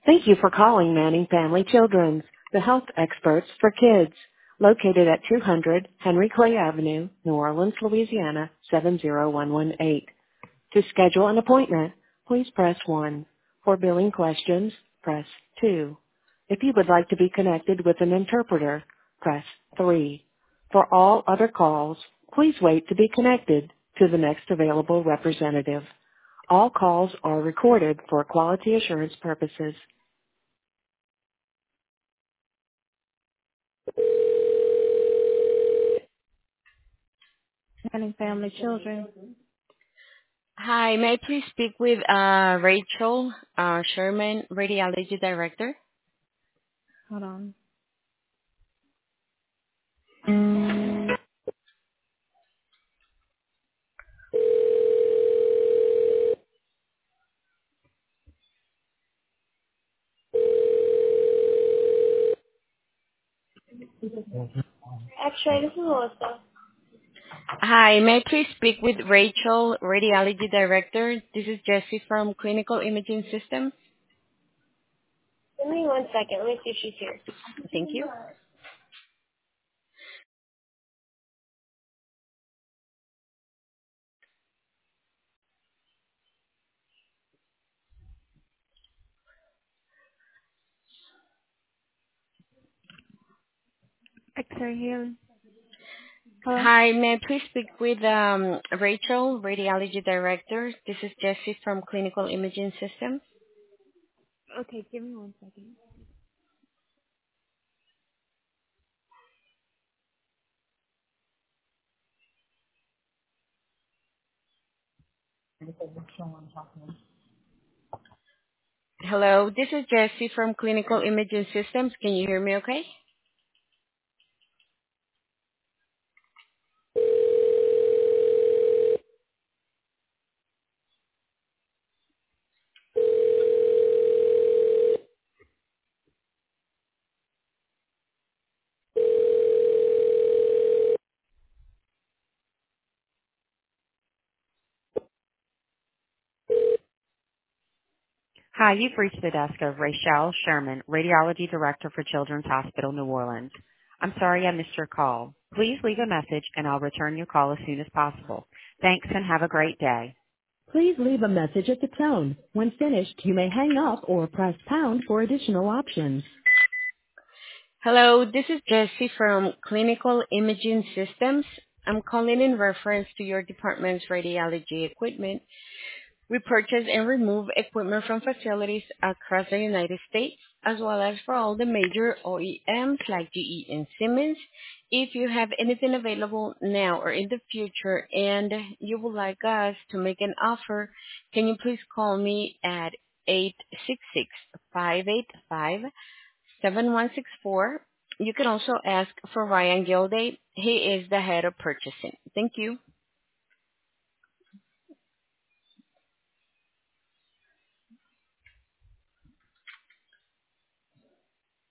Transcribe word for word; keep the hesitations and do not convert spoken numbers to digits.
Thank you for calling Manning Family Children's, the health experts for kids, located at two hundred Henry Clay Avenue, New Orleans, Louisiana seven zero one one eight. To schedule an appointment, please press one. For billing questions, press two. If you would like to be connected with an interpreter, press three. For all other calls, please wait to be connected to the next available representative. All calls are recorded for quality assurance purposes. Manning Family Children. Hi, may I please speak with uh, Rachel uh, Sherman, Radiology Director? Hold on. Actually, this is Melissa. Hi, may I please speak with Rachel, Radiology Director? This is Jessie from Clinical Imaging Systems. Give me one second. Let me see if she's here. Thank you. X-ray here. Hello? Hi, may I please speak with um, Rachel, Radiology Director? This is Jessie from Clinical Imaging Systems. Okay, give me one second. Hello, this is Jessie from Clinical Imaging Systems. Can you hear me okay? Hi, you've reached the desk of Rachel Sherman, Radiology Director for Children's Hospital, New Orleans. I'm sorry I missed your call. Please leave a message and I'll return your call as soon as possible. Thanks and have a great day. Please leave a message at the tone. When finished, you may hang up or press pound for additional options. Hello, this is Jessie from Clinical Imaging Systems. I'm calling in reference to your department's radiology equipment. We purchase and remove equipment from facilities across the United States, as well as for all the major O E Ms like G E and Siemens. If you have anything available now or in the future and you would like us to make an offer, can you please call me at eight six six, five eight five, seven one six four. You can also ask for Ryan Gilday. He is the head of purchasing. Thank you.